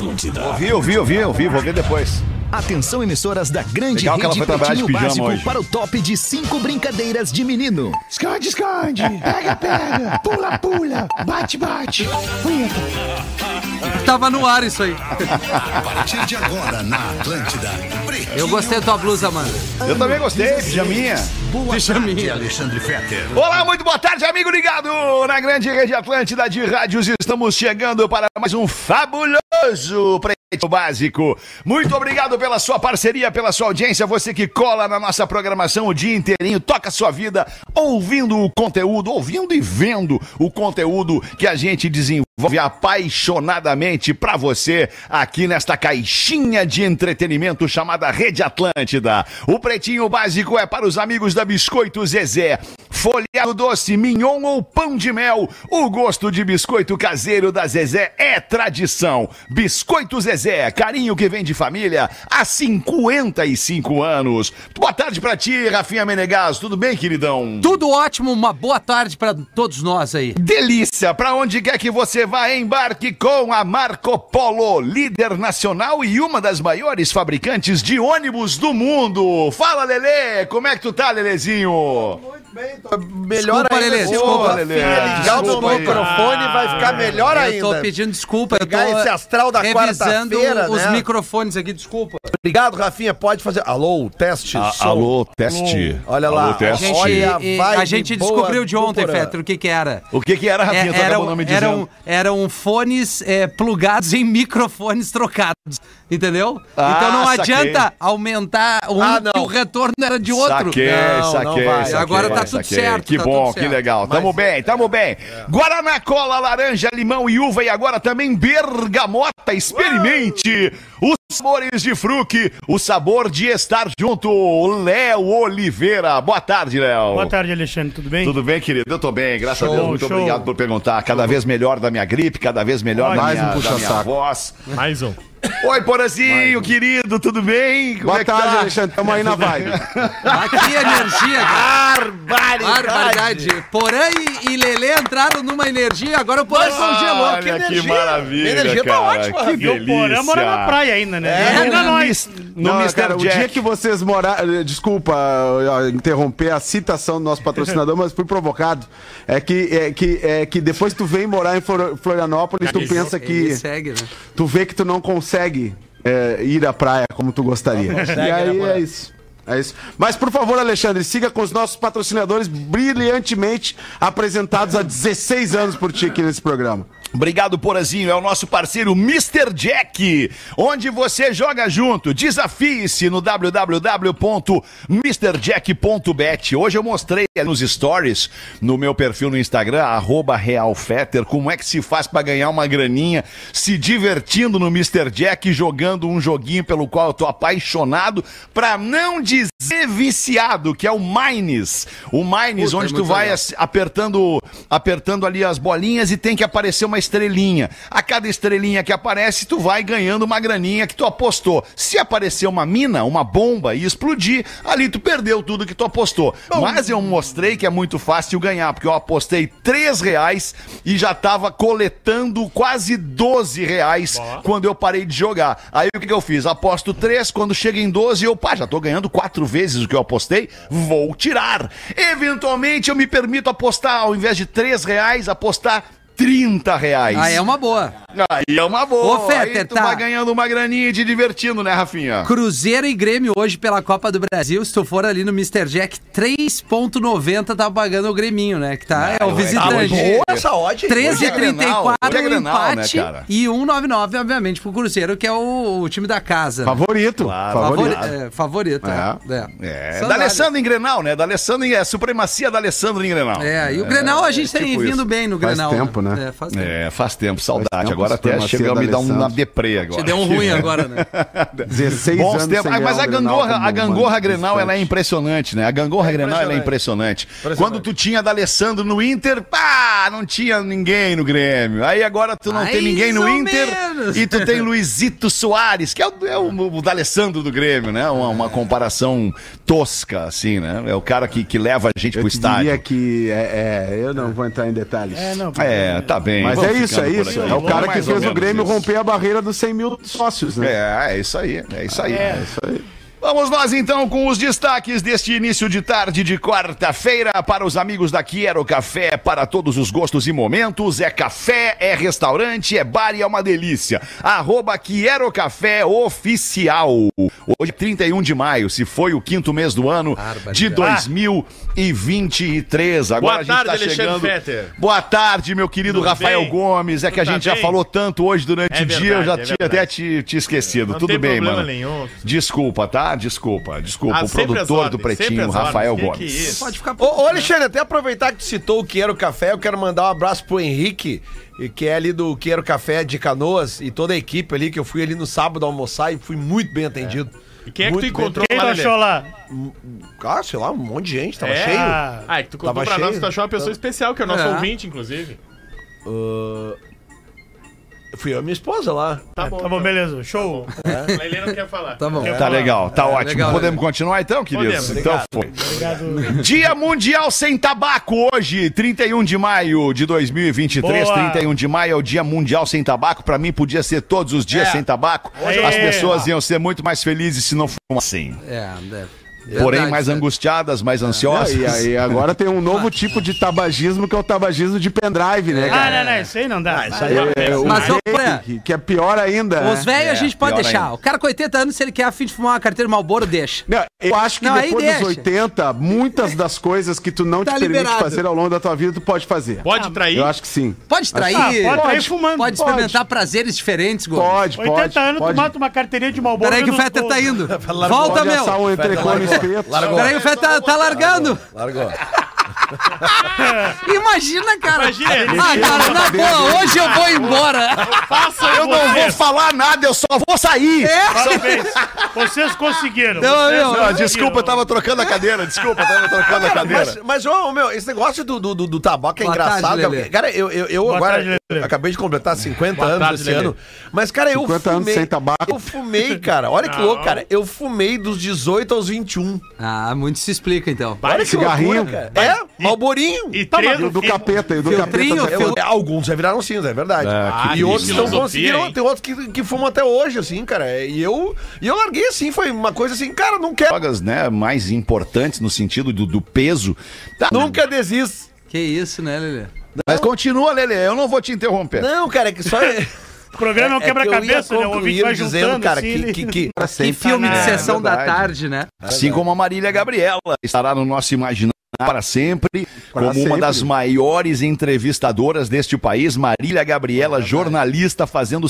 Atlântida. Ouvi, vou ver depois. Atenção, emissoras da grande Legal que ela rede foi trabalhar de Pretinho pijama Básico hoje. para o top de 5 brincadeiras de menino. Esconde, pega, pula, bate. Punheta. Tava no ar isso aí. A partir de agora na Atlântida. Eu gostei da tua blusa, mano. Eu também gostei, pijaminha. Pijaminha. Alexandre Fetter. Olá, muito boa tarde, amigo ligado na grande rede Atlântida de rádios. Estamos chegando para mais um fabuloso Pretinho Básico. Muito obrigado pela sua parceria, pela sua audiência. Você que cola na nossa programação o dia inteirinho, toca a sua vida ouvindo o conteúdo, ouvindo e vendo o conteúdo que a gente desenvolve apaixonadamente pra você aqui nesta caixinha de entretenimento chamada Rede Atlântida. O Pretinho Básico é para os amigos da Biscoito Zezé. Folhado doce, mignon ou pão de mel, o gosto de biscoito caseiro da Zezé é tradição. Biscoito Zezé, carinho que vem de família há 55 anos. Boa tarde pra ti, Rafinha Menegas, tudo bem, queridão? Tudo ótimo, uma boa tarde pra todos nós aí. Delícia, pra onde quer que você vá, embarque com a Marco Polo, líder nacional e uma das maiores fabricantes de ônibus do mundo. Fala, Lelê, como é que tu tá, Lelezinho? Muito bem, tô melhor Desculpa, ainda. Lelê, desculpa. Lelê. Ligar o meu microfone vai ficar melhor ainda. Eu tô pedindo desculpa, Pegar eu tô esse astral da revisando quarta-feira, os né? microfones aqui, desculpa. Obrigado, Rafinha, pode fazer. Alô, teste. som. Alô, teste. Olha Alô, lá, teste. olha A gente boa descobriu de do ontem, Porã. Fetter, o que era. O que era, Rafinha? Tu acabou não me dizendo. Eram fones plugados em microfones trocados, entendeu? Então não saquei. adianta aumentar um que o retorno era de outro. Saquei. Agora tá tudo certo. Que tá bom, tudo que certo. legal. Tamo bem. Guaraná, cola, laranja, limão e uva e agora também bergamota. Experimente os sabores de fruque, o sabor de estar junto. Léo Oliveira. Boa tarde, Léo. Boa tarde, Alexandre, tudo bem? Tudo bem, querido? Eu tô bem, graças a Deus. Muito show. obrigado por perguntar. Cada vez melhor da minha gripe, cada vez melhor da Mais minha, um puxa-saco. voz. Mais um. Oi, Porazinho, querido, tudo bem? Como é que tá? Alexandre, tamo aí na vibe. Aqui energia, cara. Barbaridade. Porã e Lelê entraram numa energia, agora o Porã congelou. Olha que maravilha, Minha energia tá cara. ótima, Que E o Porã delícia. mora na praia ainda, né? Ajuda nós. No Não, Mr. cara, o Jack. dia que vocês moraram... Desculpa interromper a citação do nosso patrocinador, mas fui provocado. É que depois tu vem morar em Florianópolis, tu pensa que... Ele segue, né? Tu vê que tu não consegue ir à praia como tu gostaria. E aí é isso. É isso. Mas, por favor, Alexandre, siga com os nossos patrocinadores brilhantemente apresentados há 16 anos por ti aqui nesse programa. Obrigado, Porazinho. É o nosso parceiro Mr. Jack, onde você joga junto. Desafie-se no www.mrjack.bet. Hoje eu mostrei nos stories, no meu perfil no Instagram, @realfetter, como é que se faz pra ganhar uma graninha se divertindo no Mr. Jack, jogando um joguinho pelo qual eu tô apaixonado, pra não dizer viciado, que é o Mines. O Mines, Puta, onde é tu muito vai legal. apertando ali as bolinhas e tem que aparecer uma estrelinha. A cada estrelinha que aparece, tu vai ganhando uma graninha que tu apostou. Se aparecer uma mina, uma bomba e explodir, ali tu perdeu tudo que tu apostou. Mas eu mostrei que é muito fácil ganhar, porque eu apostei R$3 e já tava coletando quase R$12 quando eu parei de jogar. Aí o que eu fiz? Aposto 3, quando chega em 12, eu, já tô ganhando 4 vezes o que eu apostei, vou tirar. Eventualmente eu me permito apostar, ao invés de R$3, apostar R$30. Ah, é uma boa. Aí é uma boa. Ô, Fetter, aí tu tá. vai ganhando uma graninha e te divertindo, né, Rafinha? Cruzeiro e Grêmio hoje pela Copa do Brasil. Se tu for ali no Mr. Jack, 3,90 tá pagando o Greminho, né? Que tá, é o visitante. Boa essa odd. 13,34 Hoje é o Grenal, empate, né, cara? e 1,99 obviamente pro Cruzeiro, que é o time da casa. Favorito. Favorito. Da Alessandro em Grenal, né? Da Alessandro em supremacia da Alessandro em Grenal. E o Grenal a gente tem tipo vindo isso. bem no Faz Grenal. tempo, né? Faz tempo. Faz tempo, saudade. Faz tempo, Agora até supremacia chegou a me da dar uma Alessandro. deprê agora. Te deu um ruim agora, né? 16 Bons anos tempos. sem Mas ganhar a um Grenal gangorra, como a gangorra uma Grenal, ela é distante. impressionante, né? A gangorra Grenal, ela é impressionante. Quando tu tinha da Alessandro no Inter, não tinha ninguém no Grêmio. Aí agora tu não tem ninguém no Mais ou Inter, anos. E tu tem Luizito Soares, que é o D'Alessandro do Grêmio, né? Uma comparação tosca, assim, né? É o cara que leva a gente pro estádio. Eu diria que eu não vou entrar em detalhes. Tá bem. Mas vamos é isso, ficando é por isso. aqui. É o cara que Mais ou fez o menos Grêmio isso. romper a barreira dos 100 mil sócios, né? É isso aí. É isso aí. Vamos nós então com os destaques deste início de tarde de quarta-feira para os amigos da Quero Café, para todos os gostos e momentos. É café, é restaurante, é bar e é uma delícia. @Quero Café Oficial. Hoje, 31 de maio, se foi o 5º mês do ano de 2023. Agora Boa tarde, a gente tá Alexandre chegando. Fetter. Boa tarde, meu querido Tudo Rafael bem? Gomes. É que a Tudo gente tá já bem? falou tanto hoje durante o dia, eu já tinha verdade. até te esquecido. Não Tudo tem bem, problema mano. nenhum. Desculpa, tá? Desculpa. O sempre as produtor do ordens, sempre Pretinho, as Rafael ordens. Gomes. Que isso? Pode ficar... Ô, Alexandre, até aproveitar que tu citou o Quero Café, eu quero mandar um abraço pro Henrique, que é ali do Quero Café de Canoas, e toda a equipe ali, que eu fui ali no sábado almoçar e fui muito bem atendido. E quem é que tu Muito encontrou Quem tu lá, Lelê? achou lá? Sei lá, um monte de gente, tava É? cheio. Ah, é que tu contou Tava pra nós cheio. que tu achou uma pessoa especial, que é o nosso É. ouvinte, inclusive. Fui eu e minha esposa lá. Tá bom. Tá bom, beleza. Show. A Lelê não quer falar. Tá bom. Tá legal, tá ótimo. legal, Podemos continuar então, queridos? Podemos. Então foi. Dia Mundial Sem Tabaco hoje, 31 de maio de 2023. Boa. 31 de maio é o Dia Mundial Sem Tabaco. Pra mim podia ser todos os dias sem tabaco. Aê. As pessoas iam ser muito mais felizes se não fossem. deve. Porém, Verdade, mais né? angustiadas, mais ansiosas. E aí agora tem um novo tipo de tabagismo, que é o tabagismo de pendrive, né, cara? Não, isso aí não dá. Isso aí O Mas, ô, vape, Pré, que é pior ainda. os velhos a gente pode pior deixar. ainda. O cara com 80 anos, se ele quer a fim de fumar uma carteira Marlboro, deixa. Não, eu acho que Não, aí depois dos deixa. 80, muitas das coisas que tu não Tá te permite liberado. fazer ao longo da tua vida, tu pode fazer. Pode trair? Eu acho que sim. Pode trair. pode trair fumando. Pode experimentar prazeres diferentes, Gomes. Pode, 80 anos, pode. tu mata uma carteirinha de Marlboro. Peraí que o dentro Fetter do tá bolso. indo. Volta, Pode assar meu. um entrecô no espeto. Peraí, o Fetter tá largando. Largou. Imagina, cara. Imagina, Cara, na boa, hoje eu vou embora. Eu não vou falar nada, eu só vou sair. Parabéns. Vocês conseguiram. Não, Vocês meu. conseguiram. Desculpa, eu tava trocando a cadeira. Mas ô, meu, esse negócio do tabaco é Boa engraçado. tarde, Lelê. Cara, eu Boa agora tarde, Lelê. acabei de completar 50 Boa anos tarde, esse Lelê. ano. Mas, cara, eu 50 anos fumei. sem tabaco. Eu fumei, cara. Olha que louco, cara. Eu fumei dos 18 aos 21. Ah, muito se explica, então. Olha que cigarrinho. loucura, cara. É, Malborinho. E Tá, três... mas Do capeta, e do Filtrinho, capeta. filtro. Alguns já viraram cinza, é verdade. que E outros não filosofia, conseguiram. hein? Tem outros que fumam até hoje, assim, cara. E eu larguei assim, foi uma coisa assim, cara, não quero. Drogas, né, mais importantes no sentido do peso. Tá. Nunca desista. Que isso, né, Lelê? Mas continua, Lelê, eu não vou te interromper. Não, cara, é que só. O programa é um quebra-cabeça, né? O ouvinte vai juntando, cara, assim, ele- que Que filme de É, sessão da verdade. tarde, né? Assim como a Marília Gabriela estará no nosso imaginário para sempre, como uma sempre. das maiores entrevistadoras deste país, Marília Gabriela, jornalista, fazendo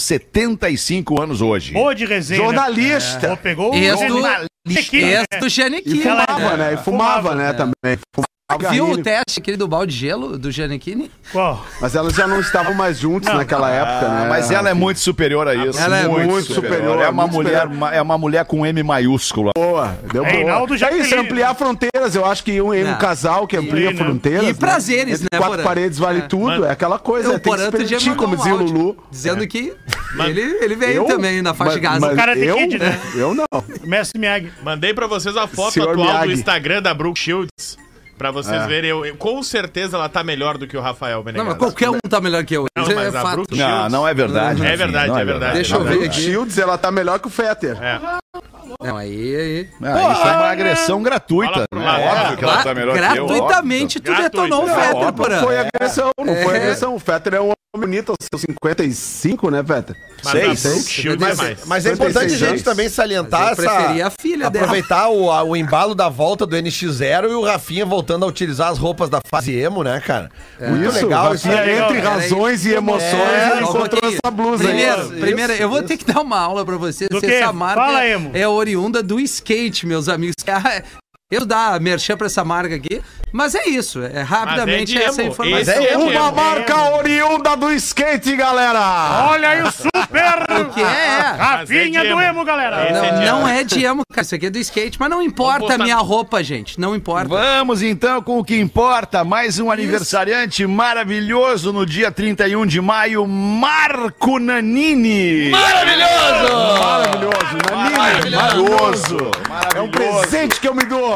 75 anos hoje. Boa de resenha. né? Jornalista. Pô, pegou o Esse do- jornalista. Esse do E Giannichini. fumava, né? E fumava, Fumava, né, também. Fumava Viu o cigarrinho. teste, aquele do balde de gelo do Giannichini? Qual? Mas elas já não estavam mais juntos naquela época, né? Mas ela é muito superior a isso. Ela é muito superior, É uma muito mulher, superior. é uma mulher com M maiúsculo. boa. Deu boa. Reinaldo É isso, Jaqueline. ampliar fronteiras. Eu acho que um Não. casal que amplia Amplia, né? fronteiras. E prazeres, Entre né, quatro Porã? paredes vale tudo. É aquela coisa. O Tem que Porã se outro dia permitir, mandou como um dizia o áudio Lulu. dizendo que ele veio Eu? também na faixa de Gaza. Mas Karate eu, Kid, né? eu não. Mestre Miyagi. Mandei pra vocês a foto Senhor atual Miyagi. do Instagram da Brooke Shields. Pra vocês verem, com certeza ela tá melhor do que o Rafael Não, Menegas. mas qualquer um tá melhor que eu. Não, Isso é mas a fato. Brooke Não, Shields... não é verdade. É Rafinha, verdade, não é verdade. Deixa eu A ver Brooke aqui. Shields, ela tá melhor que o Fetter. Não, aí. Ah, isso é uma agressão gratuita. Fala pro Né? lado. Óbvio que ela tá melhor que eu. Gratuitamente tu Gratuito. detonou o É, Fetter, óbvio. Porã. Não foi agressão, não foi agressão. O Fetter é um homem bonito aos seus 55, né, Fetter? Mas a Seis. Brooke Shields é mais. Mas é importante a 56 gente anos. também salientar Mas eu preferia a filha dela. aproveitar o embalo da volta do NX0 e o Rafinha voltando a utilizar as roupas da fase emo, né, cara? Muito Isso, legal isso. Rafinha, aí. entre Legal. razões e emoções, É, ele Só um encontrou pouquinho. essa blusa aí. Primeiro, eu vou ter que dar uma aula pra vocês. Do Se quê? essa marca Fala, Emo. é oriunda do skate, meus amigos. Eu dar merchan pra essa marca aqui, mas é isso, rapidamente Mas é essa de emo. informação. Esse é emo. Uma marca oriunda do skate, galera! Olha aí o super! O que é? Rafinha Mas é de do emo. emo, galera. Esse Não é de emo, cara, isso aqui é do skate, mas não importa Vamos a minha roupa, gente, não importa. Vamos então com o que importa. Mais um aniversariante maravilhoso no dia 31 de maio, Marco Nanini. Maravilhoso, Nanini, Maravilhoso. É um presente que eu me dou.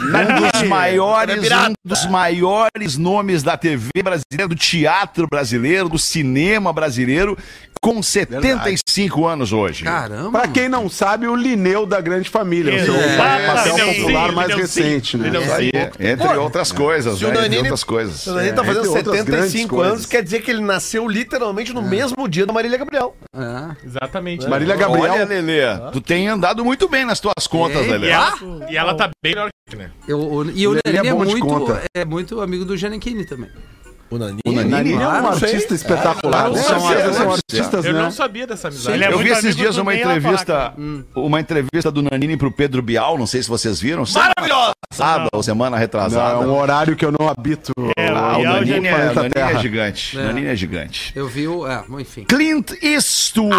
Um dos maiores nomes da TV brasileira, do teatro brasileiro, do cinema brasileiro, com 75 anos hoje. Caramba. Pra quem não sabe, o Linneu da Grande Família, o seu papel Lineuzinho, popular mais Lineuzinho, recente, né? Lineuzinho. Aí, entre outras coisas, se o né? Entre Nanini- outras coisas. O Danilo tá fazendo entre outras 75 grandes anos, coisas. quer dizer que ele nasceu literalmente no mesmo dia da Marília Gabriel. Exatamente. Marília Gabriel. Olha, Lelê, tu tem andado muito bem nas tuas contas, Ei, Lelê. E ela tá bem melhor que né? E o Lelê Nanini é bom de conta. é muito amigo do Giannichini também. O Nanini? O Nanini é Claro, um artista espetacular. eu não São sabia. artistas, Eu né? não sabia dessa amizade. Ele é Eu vi muito esses amigo dias do uma Ney Laplaca. entrevista do Nanini pro Pedro Bial, não sei se vocês viram. Maravilhosa! Ou semana Não, retrasada. é um horário que eu não habito. Ah, o Bial Nanini, já não é, é. o Nanini é Terra. gigante. Nanini é gigante. Eu vi enfim. Clint Eastwood.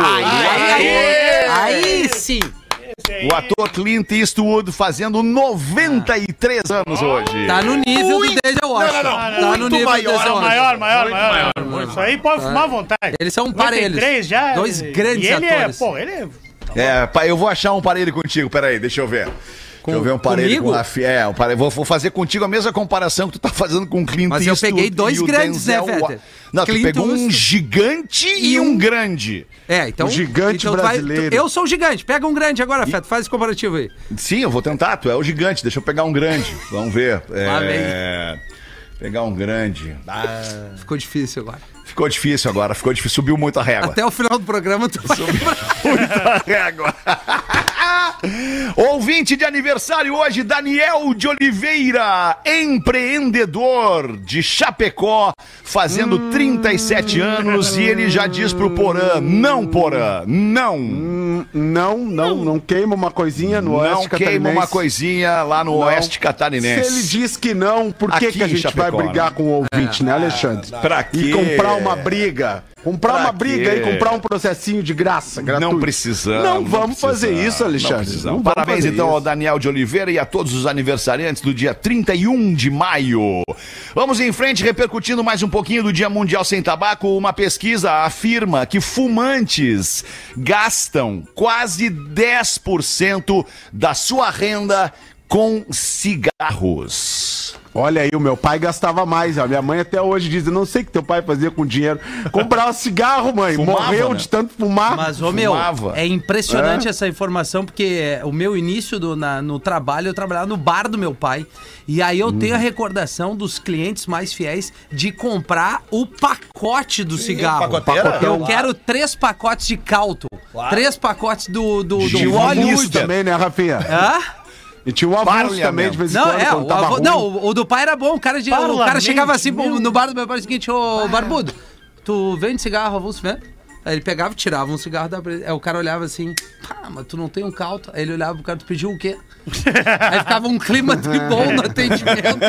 Aí sim. O ator Clint Eastwood fazendo 93 anos hoje. Tá no nível do Denzel Washington. Tá no nível do Denzel Washington. Maior. Isso aí pode fumar à vontade. Eles são parelhos. 93 já. Dois grandes e ele atores. ele é... É, pai, eu vou achar um parelho contigo, peraí, deixa eu ver. Deixa eu ver um parelho comigo? com a um parelho. Vou fazer contigo a mesma comparação que tu tá fazendo com o Clint Mas eu Eastwood peguei dois e o grandes, né, Denzel Fetter? Não, tu Clint pegou um Eastwood gigante e um grande. Então. O gigante então brasileiro. eu sou o gigante. Pega um grande agora, Feto. Faz esse comparativo aí. Sim, eu vou tentar, tu é o gigante, deixa eu pegar um grande. Vamos ver. Pegar um grande. Ficou difícil agora. Ficou difícil agora, subiu muito a régua. Até o final do programa tu vai Muita régua. Ouvinte de aniversário hoje, Daniel de Oliveira, empreendedor de Chapecó, fazendo 37 anos, e ele já diz pro Porã, não, Porã, não. Não queima uma coisinha no Não Oeste queima Catarinense. uma coisinha lá no Oeste Se Catarinense. ele diz que não, por que, Aqui que a em gente Chapecó, vai brigar né? com o ouvinte, né, Alexandre? Pra quê? E comprar uma briga. Comprar Pra uma briga quê? e comprar um processinho de graça, gratuito. Não precisamos. Não vamos fazer isso, Alexandre. Não precisamos. Não vamos Parabéns fazer então ao isso. Daniel de Oliveira e a todos os aniversariantes do dia 31 de maio. Vamos em frente, repercutindo mais um pouquinho do Dia Mundial Sem Tabaco. Uma pesquisa afirma que fumantes gastam quase 10% da sua renda com cigarros. Olha aí, o meu pai gastava mais. A minha mãe até hoje diz, eu não sei o que teu pai fazia com dinheiro. Comprava cigarro, mãe. Fumava, Morreu né? de tanto fumar. Mas, ô meu, Fumava. é impressionante essa informação, porque o meu início no trabalho, eu trabalhava no bar do meu pai. E aí eu tenho a recordação dos clientes mais fiéis de comprar o pacote do cigarro. pacoteira? Eu quero 3 pacotes de Calton, 3 pacotes do Tinha um Hollywood. avulso também, né, Rafinha? Hã? E tinha um avulso também, de vez em Não, quando, quando tava ruim. o do pai era bom. O cara chegava assim no bar do meu pai e disse o seguinte, ô Barbudo, tu vende cigarro avulso mesmo? Aí ele pegava e tirava um cigarro da presa. Aí o cara olhava assim, mas tu não tem um Calton? Aí ele olhava pro cara, tu pediu o quê? Aí ficava um clima de bom no atendimento.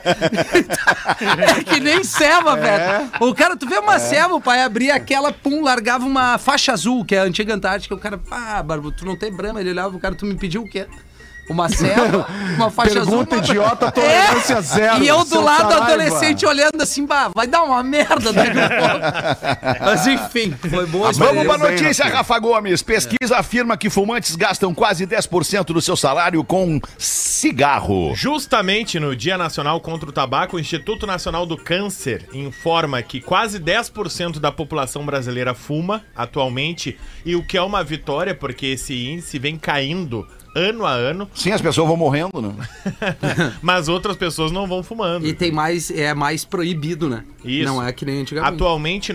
Assim. É que nem ceva, velho. O cara, tu vê uma ceva, o pai abria aquela, largava uma faixa azul, que é a antiga Antártica. O cara, Barbudo, tu não tem Brahma? Ele olhava pro cara, tu me pediu o quê? Uma ceva, uma faixa azul. Pergunta idiota, tolerância zero. E eu do seu lado, Saraiva. adolescente, olhando assim, vai dar uma merda daqui a pouco. Mas enfim, foi boa. Vamos para a bem, notícia, Rafinha. Rafa Gomes. Pesquisa afirma que fumantes gastam quase 10% do seu salário com cigarro. Justamente no Dia Nacional contra o Tabaco, o Instituto Nacional do Câncer informa que quase 10% da população brasileira fuma atualmente, e o que é uma vitória, porque esse índice vem caindo ano a ano, Sim, as pessoas vão morrendo, né? mas outras pessoas não vão fumando. E tem mais proibido, né? Isso. Não é que nem antigamente. Atualmente,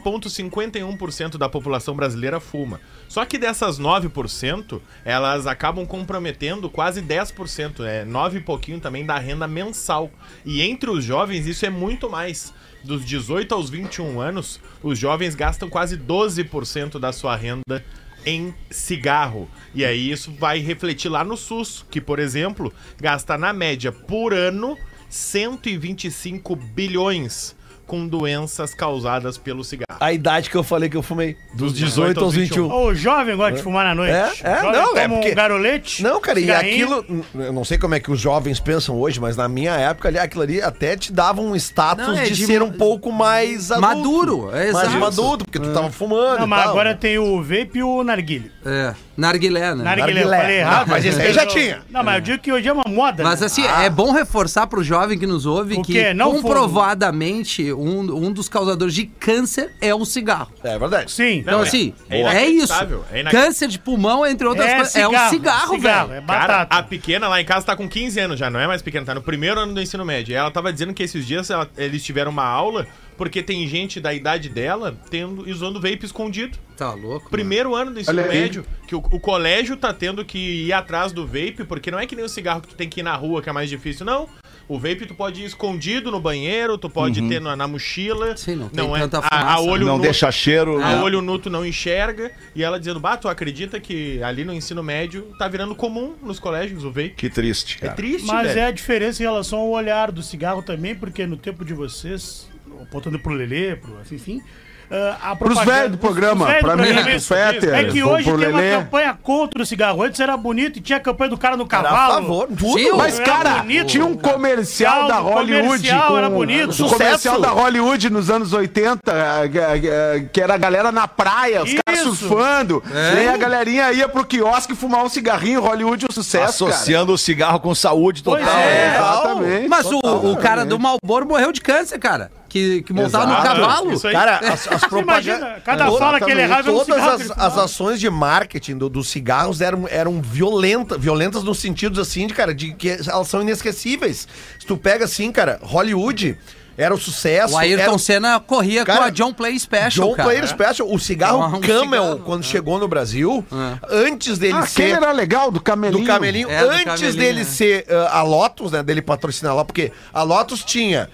9,51% da população brasileira fuma. Só que dessas 9%, elas acabam comprometendo quase 10%, 9 e pouquinho também da renda mensal. E entre os jovens, isso é muito mais. Dos 18 aos 21 anos, os jovens gastam quase 12% da sua renda em cigarro. E aí isso vai refletir lá no SUS, que, por exemplo, gasta na média por ano 125 bilhões com doenças causadas pelo cigarro. A idade que eu falei que eu fumei. Dos 18 aos 21. O jovem gosta de fumar na noite. Um garolete. Não, cara, cigarrinho. E aquilo... Eu não sei como é que os jovens pensam hoje, mas na minha época, aquilo ali até te dava um status de ser um pouco mais adulto. Maduro, mais exato. maduro, porque tu tava fumando. Não, mas tal, agora né? tem o vape e o narguilé. Narguilé, né? Narguilé, eu falei errado. Mas esse aí já tinha. Não, mas eu digo que hoje é uma moda. Mas né? assim, é bom reforçar pro jovem que nos ouve O que quê? Não comprovadamente um dos causadores de câncer é o cigarro. É verdade. Sim. Então, Não, assim, é é isso. inacreditável, é Câncer de pulmão, entre outras coisas, é o cigarro, velho. É Cara, batata. a pequena lá em casa tá com 15 anos já, não é mais pequena, tá no primeiro ano do ensino médio. E ela tava dizendo que esses dias eles tiveram uma aula porque tem gente da idade dela usando vape escondido. Tá louco. Primeiro ano do ensino Olha aí. médio, que o colégio tá tendo que ir atrás do vape, porque não é que nem o cigarro que tu tem que ir na rua, que é mais difícil, não. O vape tu pode ir escondido no banheiro, tu pode ter na mochila. Sim, não tem é tanta a fumaça. olho Não nu, deixa cheiro. a olho nu tu não enxerga. E ela dizendo, tu acredita que ali no ensino médio tá virando comum nos colégios o vape? Que triste, É cara. triste, Mas velho. é a diferença em relação ao olhar do cigarro também, porque no tempo de vocês, apontando pro Lelê, enfim... a Pros propaganda- velhos do programa, pros velhos pra do mim, programa, pro Fetter, É que hoje pro tem uma Lelê. campanha contra o cigarro. Antes era bonito e tinha a campanha do cara no Era cavalo. a favor, tudo. Sim, Mas, Era cara, bonito. tinha um comercial da O Hollywood. comercial era bonito. O Sucesso. comercial da Hollywood nos anos 80, que era a galera na praia, os caras Isso. surfando. E aí a galerinha ia pro quiosque fumar um cigarrinho, Hollywood é um sucesso, Associando o cigarro com saúde total. Pois é. Exatamente. Mas o cara do Marlboro morreu de câncer, cara. Que montava no Exato. cavalo. Isso aí. Cara, as propagandas... Imagina, cada fala que ele errava é um cigarro. Todas as ações de marketing dos cigarros eram violentas no sentido assim, de que elas são inesquecíveis. Se tu pega assim, cara, Hollywood era o sucesso. O Ayrton era Senna corria Cara, com a John Play Special, John cara. Player Special. O cigarro Um Camel, cigarro, quando chegou no Brasil, antes dele Aquele ser... era legal, do camelinho. Do Camelinho, É, do antes Camelinho, dele né? ser a Lotus, né? Dele patrocinar lá, porque a Lotus tinha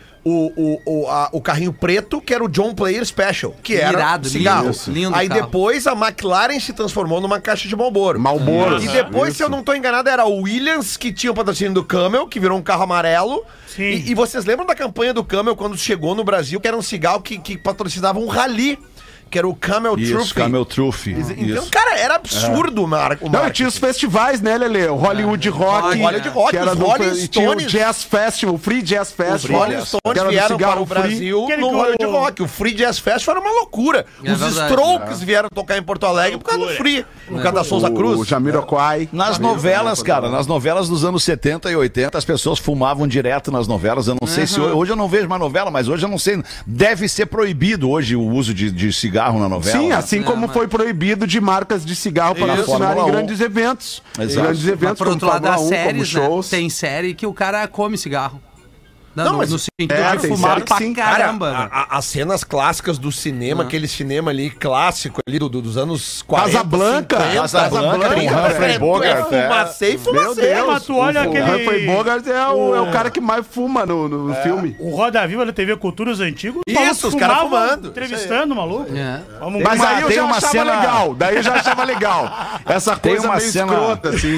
o carrinho preto, que era o John Player Special, que era Irado, cigarro. lindo Aí carro. depois a McLaren se transformou numa caixa de Marlboro. Marlboro. E depois, se eu não tô enganado, era o Williams, que tinha o patrocínio do Camel, que virou um carro amarelo. Sim. E vocês lembram da campanha do Camel quando chegou no Brasil, que era um cigarro que patrocinava um rally, que era o Camel Isso, Trophy. Camel Trophy. Então, Isso. cara, era absurdo o Não, e marketing. tinha os festivais, né, Lelê? O Hollywood Rock. Hollywood Rock, que era os do, Rolling e tinha o Stones. Jazz Festival, o Free Jazz Os Festival. Rolling que Stones era do vieram para cigarro o free. Brasil Aquele no que Hollywood o- Rock. O Free Jazz Festival era uma loucura. É Os verdade. Strokes vieram tocar em Porto Alegre por causa do Free. No caso da Souza O Cruz. Jamiroquai. Nas novelas, cara, nas novelas dos anos 70 e 80, as pessoas fumavam direto nas novelas. Eu não sei se hoje eu não vejo mais novela, mas hoje eu não sei. Deve ser proibido hoje o uso de cigarro na novela. Sim, né? assim como foi proibido de marcas de cigarro para Isso. funcionar em Fórmula 1. grandes eventos. Exato. Grandes Mas eventos por como outro lado Fórmula das 1, séries, como né? shows. Tem série que o cara come cigarro. Não, mas no sentido é, de tem fumar série que pra sim. caramba. Cara, né? as cenas clássicas do cinema, aquele cinema ali clássico ali dos anos 40. Casablanca. 50, Casablanca, com Humphrey Bogart, Fumacei, Meu fumacei. Mas tu olha o aquele- Humphrey Bogart é o cara que mais fuma no filme. O Roda Viva da TV Cultura, os antigos. Isso, malucos os caras fumavam, fumando. Entrevistando, maluco. É. Vamos Mas uma- aí eu tem já uma achava cena- legal. Daí eu já achava legal. Essa Tem coisa uma meio cena- escrota, assim.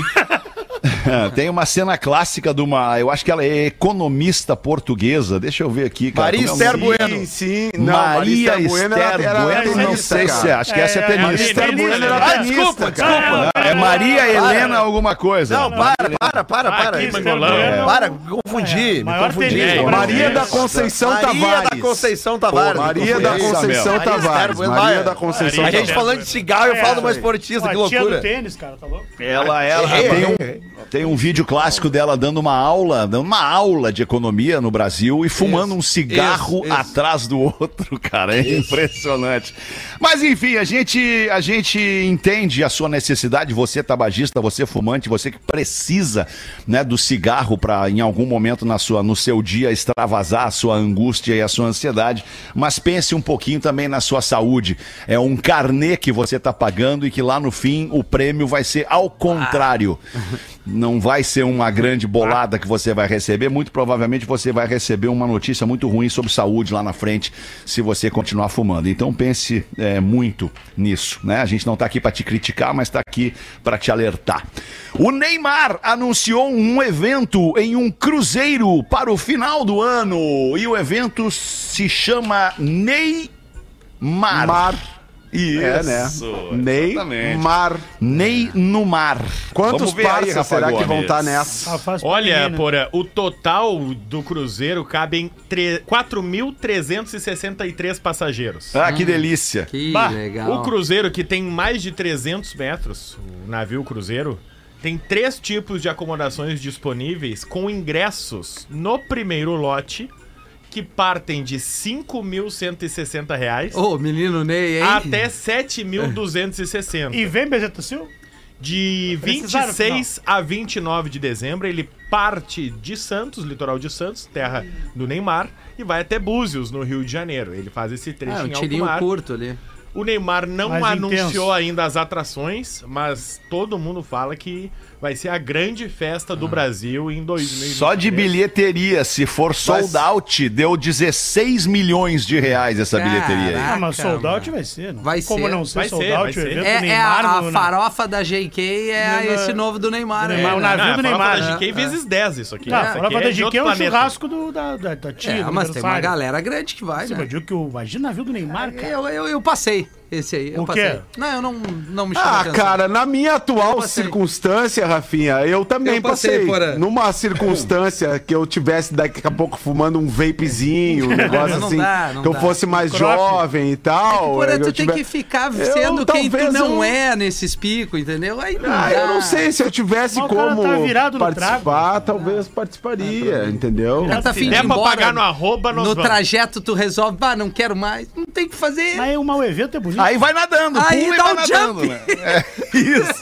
Tem uma cena clássica de uma. Eu acho que ela é economista portuguesa. Deixa eu ver aqui, cara. Maria Como é o Esther nome? Bueno. Sim, sim. Não, Maria Esther Bueno, não tenista, sei se é. cara. Acho que essa é É, tenista. Maria Esther Bueno era Ah, tenista, desculpa, cara. É Maria Helena alguma coisa. Não, para. Aqui, Mangolão. Para, confundi. maior Me confundi. tenista Maria da Conceição Maria Tavares. da Conceição Tavares. Maria da Essa Conceição mesmo. Tavares. Maria Maria Esther da Conceição A gente Tavares. falando de cigarro, eu falo de uma esportista, que Pô, a tia loucura. do tênis, cara, tá louco? Ela Errei. tem um vídeo clássico dela dando uma aula de economia no Brasil e fumando um cigarro isso. atrás do outro, cara. É impressionante. Mas enfim, a gente entende a sua necessidade, você tabagista, você fumante, você que precisa, né, do cigarro para em algum momento no seu dia extravasar a sua angústia e a sua ansiedade, mas pense um pouquinho também na sua saúde. É um carnê que você tá pagando e que lá no fim o prêmio vai ser ao contrário. Não vai ser uma grande bolada que você vai receber. Muito provavelmente você vai receber uma notícia muito ruim sobre saúde lá na frente se você continuar fumando. Então pense muito nisso, né? A gente não tá aqui para te criticar, mas tá aqui para te alertar. O Neymar anunciou um evento em um cruzeiro para o final do ano. E o evento se chama Neymar. Isso, Neymar. Ney no mar. Quantos parceiros será que vão estar nessa? Olha, Porã, o total do cruzeiro cabe em 4.363 passageiros. Ah, que delícia. Que legal. O cruzeiro, que tem mais de 300 metros, o navio cruzeiro, tem 3 tipos de acomodações disponíveis com ingressos no primeiro lote, que partem de R$ 5.160 Ô, menino Ney, hein? até 7.260. E vem, Bezerra Silva? De 26 a 29 de dezembro, ele parte de Santos, litoral de Santos, terra do Neymar, e vai até Búzios, no Rio de Janeiro. Ele faz esse trecho Um em alto tirinho mar. curto ali. O Neymar não Mais anunciou intenso. ainda as atrações, mas todo mundo fala que vai ser a grande festa do Brasil em 2023. Só de bilheteria, se for sold out, deu 16 milhões de reais essa bilheteria aí. Ah, mas sold out vai ser. Não Vai tem como ser. não ser Vai sold ser, out vai o ser. evento do É Neymar. a no- farofa da JK No- esse novo do Neymar. Neymar, né? o navio do Neymar, da né? GK vezes 10 isso aqui. Não, a Isso aqui prova da de GQ outro é um planeta. churrasco da tia. do Mas tem uma aniversário. galera grande que vai, Você né? viu que imagina o navio do Neymar, cara. Eu passei esse aí. Eu O quê? passei. Não, eu não me chamei Ah, atenção. cara, na minha atual passei. circunstância, Rafinha, eu também Eu passei, passei. Porã. Numa circunstância que eu tivesse daqui a pouco fumando um vapezinho, um negócio Não assim, dá, não que eu dá. fosse mais Croque. jovem e tal. Porra, eu tu tem tiver- que ficar Eu, sendo quem tu talvez não eu- é nesses picos, entendeu? Aí não Ah, dá. eu não sei se eu tivesse Mas o cara como tá virado no participar, talvez participaria, entendeu? O cara tá afim de É ir pra embora. pagar no arroba, nós No vamos. trajeto tu resolve, não quero mais. Não tem o que fazer. Mas o evento é bonito. Aí vai nadando, Aí pula e dá vai um nadando, jump. né? Isso.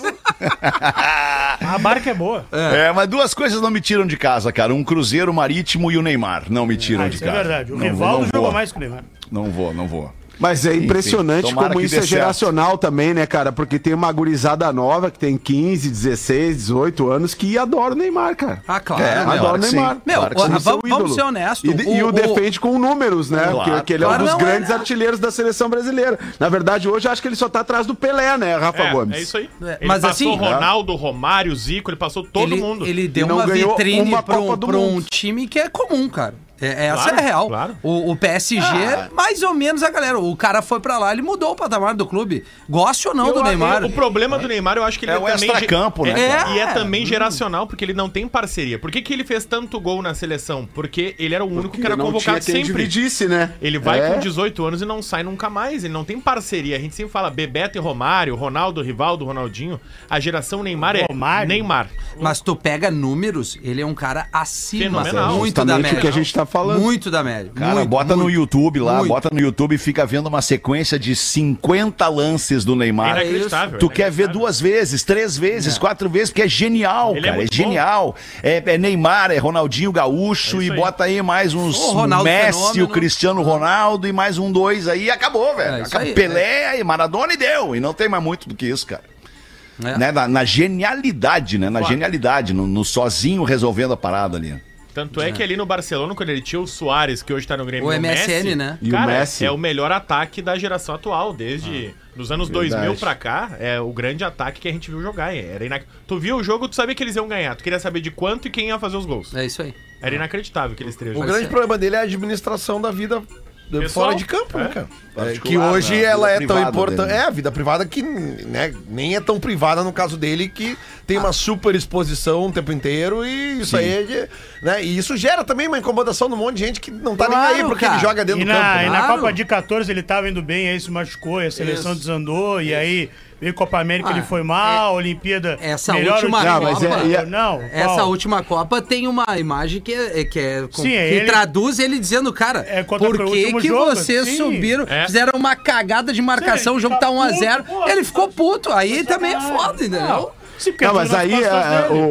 A barca é boa. Mas duas coisas não me tiram de casa, cara. Um cruzeiro marítimo e o Neymar. Não me tiram de Isso é casa. verdade. O Não Rivaldo vou, jogou mais que o Neymar. Não vou. Mas é impressionante tomara como que isso dê é geracional também, né, cara? Porque tem uma gurizada nova que tem 15, 16, 18 anos que adora o Neymar, cara. Ah, claro. É, Adora claro o que sim. Neymar. Meu, Claro que sim. vamos Seu ídolo. ser honestos. E o defende com números, né? Claro. Porque ele é um Claro, dos não, grandes é. artilheiros da seleção brasileira. Na verdade, hoje eu acho que ele só tá atrás do Pelé, né, Rafa Gomes? É isso aí. É, Ele mas passou assim- Ronaldo, Romário, Zico, ele passou todo mundo. Ele deu E não uma ganhou vitrine uma pra Copa do um Mundo. time que é comum, cara. Essa Claro, é a real. claro. O PSG, mais ou menos a galera. O cara foi pra lá, ele mudou o patamar do clube. Goste ou não do Neymar. O problema do Neymar, eu acho que ele É o também... extracampo, né, cara? E é também geracional, porque ele não tem parceria. Por que ele fez tanto gol na seleção? Porque ele era o único que era não convocado tinha quem sempre. dividisse, né? Ele vai É. com 18 anos e não sai nunca mais. Ele não tem parceria. A gente sempre fala Bebeto e Romário, Ronaldo, Rivaldo, Ronaldinho. A geração Neymar é Romário. Neymar. Mas tu pega números, ele é um cara acima. Fenomenal. Muito da Justamente média. o que a gente tá falando. Muito da média. Cara, muito, bota no muito, YouTube lá, muito. bota no YouTube e fica vendo uma sequência de 50 lances do É Neymar. inacreditável. Tu é quer ver inacreditável. 2 vezes, 3 vezes, 4 vezes, porque é genial, Ele é cara. É, muito genial. É Neymar, é Ronaldinho Gaúcho É e isso aí. bota aí mais uns O Ronaldo Messi, Fenômeno. o Cristiano Ronaldo e mais 2 aí e acabou, velho. É isso aí. Pelé e Maradona e deu. E não tem mais muito do que isso, cara. É. Né? Na genialidade, né? Na Claro. genialidade, no sozinho resolvendo a parada ali. Tanto é que ali no Barcelona, quando ele tinha o Suárez, que hoje tá no Grêmio, O e MSN, né? E o Cara, Messi. é o melhor ataque da geração atual, desde dos anos Verdade. 2000 pra cá, é o grande ataque que a gente viu jogar. Tu viu o jogo, tu sabia que eles iam ganhar, tu queria saber de quanto e quem ia fazer os gols. É isso aí. Era inacreditável que eles teriam O jogado. grande problema dele é a administração da vida Pessoal? fora de campo, né, cara? Particular, Que hoje né? A ela vida é tão privada importante. dele. É, a vida privada que né, nem é tão privada no caso dele, que tem uma super exposição o tempo inteiro e isso aí é de, né? E isso gera também uma incomodação de um monte de gente que não tá Claro, nem aí porque cara. ele joga dentro E do campo. na, né? e na Claro. Copa de 14 ele tava indo bem, aí se machucou, e a seleção Isso. desandou, e aí veio Copa América, Ah, ele foi mal, Olimpíada. essa melhor última o time. Não, mas Copa- Não, Essa qual? última Copa tem uma imagem que Sim, é que ele- traduz ele dizendo, cara, É, contra por o que último que jogo, vocês sim. subiram, É. fizeram uma cagada de marcação, Sim, o jogo tá ele 1-0, puto, pô. ele ficou puto, aí também é foda, entendeu? Sim, porque Não, tudo mas nas aí costas dele.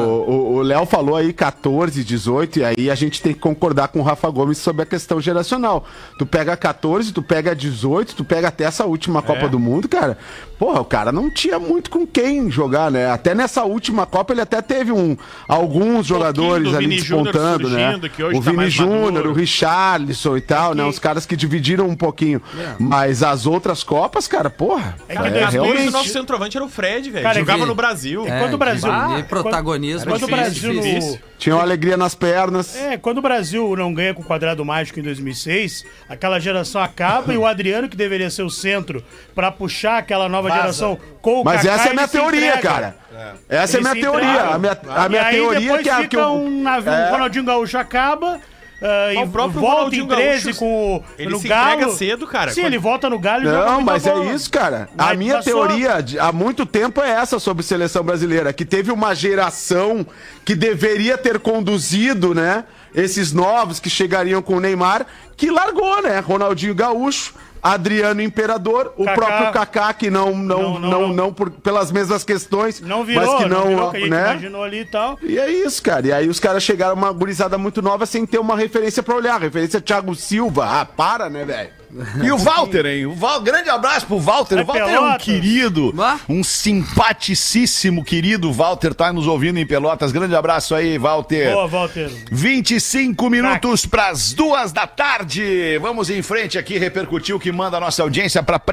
o Léo falou aí 14, 18, e aí a gente tem que concordar com o Rafa Gomes sobre a questão geracional. Tu pega 14, tu pega 18, tu pega até essa última Copa do Mundo, cara. porra, o cara não tinha muito com quem jogar, né? Até nessa última Copa ele até teve alguns jogadores ali despontando, né? O Vini Júnior, o Richarlison e tal, né? Os caras que dividiram um pouquinho. Mas as outras Copas, cara, porra. Realmente. O nosso centroavante era o Fred, velho. Jogava no Brasil. Quando o Brasil... protagonismo. Quando o Brasil... Tinha uma alegria nas pernas. Quando o Brasil não ganha com o quadrado mágico em 2006, aquela geração acaba e o Adriano, que deveria ser o centro, pra puxar aquela nova geração com o Mas Kaká, essa é a minha teoria, cara. Essa é a minha teoria. A minha teoria é que fica o Ronaldinho Gaúcho acaba... e volta em 13 com ele no se Galo. entrega cedo, cara. Sim, ele volta no Galo e joga Não, muita mas bola. é isso, cara. Mas a minha passou... teoria há muito tempo é essa sobre seleção brasileira, que teve uma geração que deveria ter conduzido, né, esses novos que chegariam com o Neymar, que largou, né? Ronaldinho Gaúcho, Adriano Imperador, o próprio Kaká, que não pelas mesmas questões, não virou, mas que não virou, que a gente né? imaginou ali e tal. E é isso, cara. E aí os caras chegaram uma gurizada muito nova sem ter uma referência pra olhar. Referência Thiago Silva. Ah, para, né, velho? E o Walter, hein? Grande abraço pro Walter. O Walter é um querido, um simpaticíssimo querido. Walter tá nos ouvindo em Pelotas. Grande abraço aí, Walter. Boa, Walter. 25 minutos pras 2 da tarde. Vamos em frente aqui, repercutir o que manda a nossa audiência para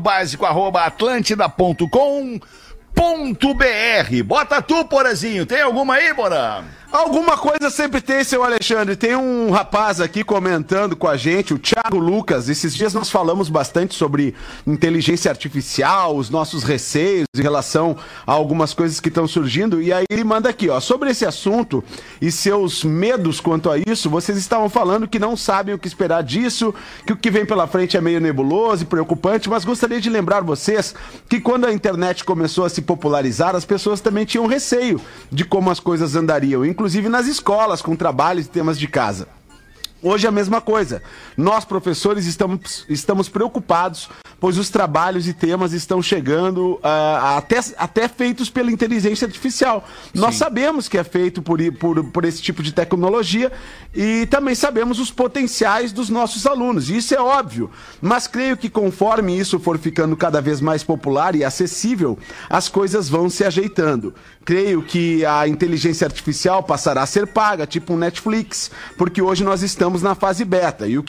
pretinhobásico@atlantida.com.br. Bota tu, Porazinho. Tem alguma aí, Bora? Alguma coisa sempre tem, seu Alexandre. Tem um rapaz aqui comentando com a gente, o Thiago Lucas. Esses dias nós falamos bastante sobre inteligência artificial, os nossos receios em relação a algumas coisas que estão surgindo. E aí ele manda aqui, ó, sobre esse assunto e seus medos quanto a isso, vocês estavam falando que não sabem o que esperar disso, que o que vem pela frente é meio nebuloso e preocupante, mas gostaria de lembrar vocês que quando a internet começou a se popularizar, as pessoas também tinham receio de como as coisas andariam, inclusive nas escolas, com trabalhos e temas de casa. Hoje é a mesma coisa. Nós, professores, estamos preocupados, pois os trabalhos e temas estão chegando até feitos pela inteligência artificial. Sim. Nós sabemos que é feito por esse tipo de tecnologia e também sabemos os potenciais dos nossos alunos. E isso é óbvio, mas creio que conforme isso for ficando cada vez mais popular e acessível, as coisas vão se ajeitando. Creio que a inteligência artificial passará a ser paga, tipo um Netflix, porque hoje nós estamos na fase beta e o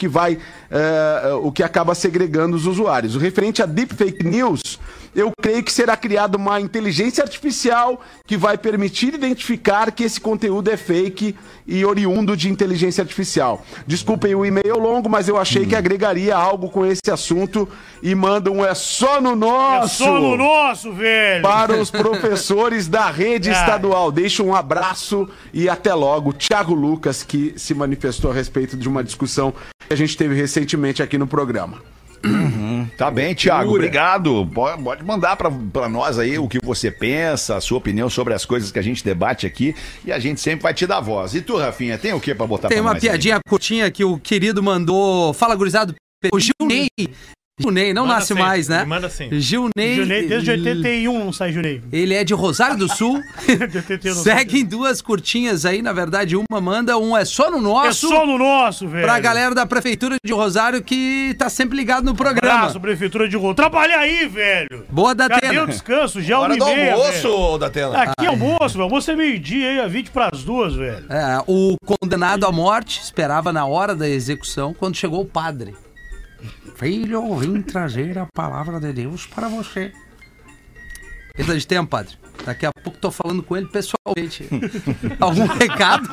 que acaba segregando os usuários. O referente a deepfake news, eu creio que será criada uma inteligência artificial que vai permitir identificar que esse conteúdo é fake e oriundo de inteligência artificial. Desculpem o e-mail longo, mas eu achei que agregaria algo com esse assunto e mandam é só no nosso! É só no nosso, velho! Para os professores da rede estadual. Deixo um abraço e até logo. Thiago Lucas, que se manifestou a respeito de uma discussão que a gente teve recentemente aqui no programa. Tá bem, Thiago, obrigado. Pode mandar pra nós aí o que você pensa, a sua opinião sobre as coisas que a gente debate aqui e a gente sempre vai te dar voz. E tu, Rafinha, tem o que pra botar pra nós? Tem uma piadinha curtinha que o querido mandou. Fala, gurizado. O Gilney. Gilney, não nasce mais, né? Manda sim. Gilney. Desde 81 não sai Gilney. Ele é de Rosário do Sul. Seguem duas curtinhas aí, na verdade, uma manda, um é só no nosso. É só no nosso, velho. Pra galera da Prefeitura de Rosário que tá sempre ligado no programa. Abraço, Prefeitura de Rosário. Trabalha aí, velho. Boa, Datena. Cadê o descanso? Já hora do almoço, Datena. Aqui é almoço, velho. Almoço é meio-dia aí, a 20 pras 2, velho. O condenado à morte esperava na hora da execução quando chegou o padre. Filho, vim trazer a palavra de Deus para você. Perda de tempo, padre. Daqui a pouco tô falando com ele pessoalmente. Algum recado?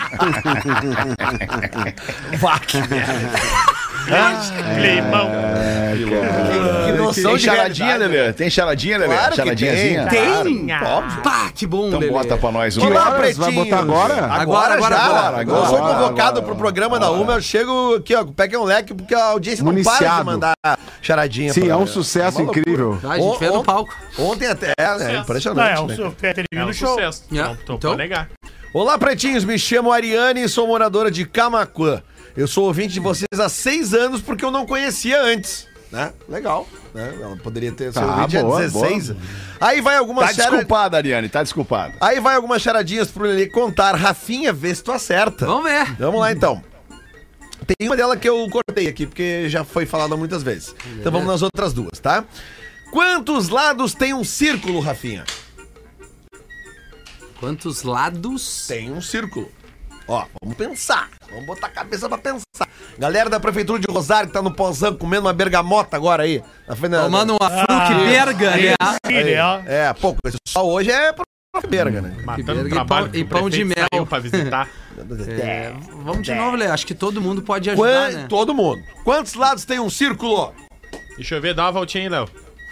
Climão. Que noção Tem de charadinha, Lelê? Tem charadinha, Lelê? Claro que Charadinhazinha? Tem? Óbvio. Pá, que bom, Então Lelê. bota pra nós um. Olá, Vai pretinhos. botar agora? Agora. Eu sou convocado pro programa da UMA, eu chego aqui, ó, pega um leque, porque a audiência não para de mandar charadinha. Sim, é um sucesso incrível. A gente vê no palco. Ontem até, né? Impressionante, Não, né? o seu Peter É um no show. sucesso. Então, pode negar. Olá, pretinhos, me chamo Ariane e sou moradora de Camaquã. Eu sou ouvinte de vocês há 6 anos porque eu não conhecia antes. Né? Legal. Né? Ela poderia ter sido ouvinte há 16. Boa. Aí vai algumas Tá desculpada, Ariane, tá desculpada. Aí vai algumas charadinhas pro Lelê contar. Rafinha, vê se tu acerta. Vamos ver. Vamos lá, então. Tem uma dela que eu cortei aqui, porque já foi falada muitas vezes. Então vamos nas outras duas, tá? Quantos lados tem um círculo, Rafinha? Quantos lados? Tem um círculo. Ó, vamos pensar. Vamos botar a cabeça pra pensar. Galera da Prefeitura de Rosário que tá no Pozão comendo uma bergamota agora aí. Tomando uma fruque berga, né? Pô, só hoje é pra berga, né? Matando berga trabalho e pão de mel. pra visitar. Vamos de novo, Lê. Acho que todo mundo pode ajudar, né? Todo mundo. Quantos lados tem um círculo? Deixa eu ver, dá uma voltinha aí, Léo.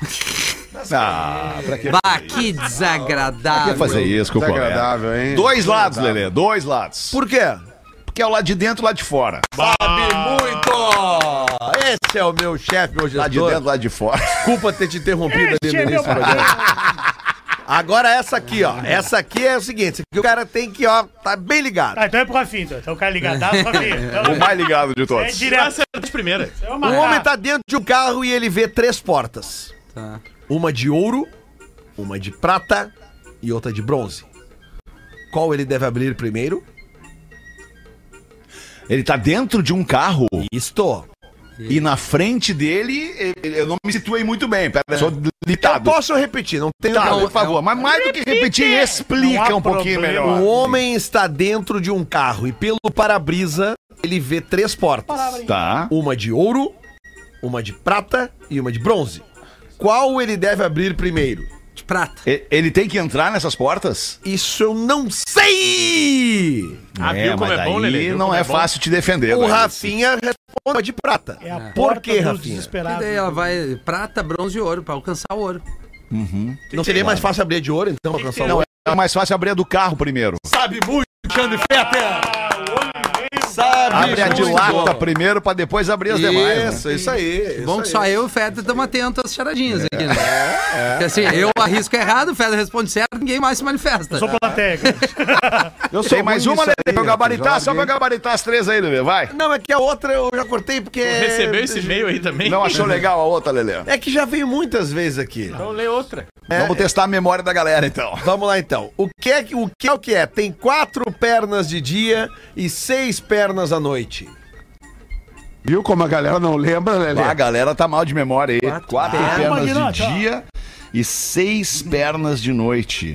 Pra que Bah, que desagradável. fazer isso com o colega? Desagradável, hein? Dois lados, Lelê, dois lados. Por quê? Porque é o lado de dentro e o lado de fora. Sabe muito! Esse é o meu chefe, meu Lado de gestor. dentro e lado de fora. Desculpa ter te interrompido ali no início do programa. Agora essa aqui, ó. Essa aqui é o seguinte, essa aqui o cara tem que, ó, tá bem ligado. Ah, então é pro Rafinha, então. Então o cara ligadaço, Rafinha. O mais ligado de É todos. direto. De primeira. O homem tá dentro de um carro e ele vê 3 portas. Tá. Uma de ouro, uma de prata e outra de bronze. Qual ele deve abrir primeiro? Ele tá dentro de um carro Isto. e na frente dele, eu não me situei muito bem, pera, sou Eu limitado. posso repetir, não tem Tá, problema. por favor, mas mais do que repetir, explica Não há um pouquinho problema. melhor. O homem está dentro de um carro e pelo para-brisa ele vê 3 portas. Tá. Uma de ouro, uma de prata e uma de bronze. Qual ele deve abrir primeiro? De prata. Ele tem que entrar nessas portas? Isso eu não sei! Ah, viu como mas é bom, daí Lelê? Viu não como é bom? fácil te defender. O né? Rafinha responde a de prata. É a Por porta quê, dos Rafinha? E desesperados. daí ela vai prata, bronze e ouro, pra alcançar o ouro. Não seria mais fácil abrir a de ouro, então, alcançar o Não, ouro? é mais fácil abrir a do carro primeiro. Sabe muito, Alexandre Fetter! Sabe Abre a de muito. lata primeiro pra depois abrir as demais. Né? Isso aí. Bom que só eu e o Feder estamos atentos às charadinhas aqui, né? Porque assim, eu arrisco errado, o Feder responde certo, ninguém mais se manifesta. Eu sou plateia, cara. Eu sou Tem mais ruim uma, nisso Lelê, aí, pra eu gabaritar, já só pra larguei. gabaritar as três aí, Lelê, vai. Não, é que a outra eu já cortei porque... Recebeu esse e-mail aí também? Não achou legal a outra, Lelê? É que já veio muitas vezes aqui. Então lê outra. Vamos testar a memória da galera, então. Vamos lá, então. O que é o que é? Tem 4 pernas de dia e 6 pernas à noite. Viu como a galera não lembra, Lelê? A galera tá mal de memória aí. 4 pernas Imagina, de dia e 6 pernas de noite.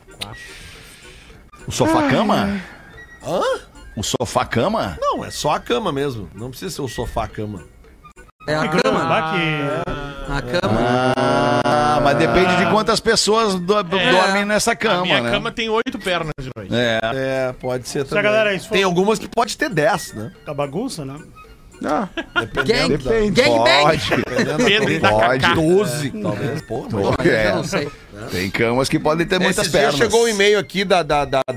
O sofá-cama? Hã? O sofá-cama? Não, é só a cama mesmo. Não precisa ser o sofá-cama. É a cama. Lá que... A cama. Ah, mas depende de quantas pessoas dormem nessa A cama, minha né? cama tem 8 pernas de noite. É, pode ser também. galera, isso foi- Tem algumas que pode ter 10, né? Tá bagunça, né? Ah, Gang, depende. gangbang. Pedro e Pode. Tacacá. 12, talvez. Pô, mas... É. Eu não sei. Tem camas que podem ter muitas Esses dias pernas. chegou um e-mail aqui da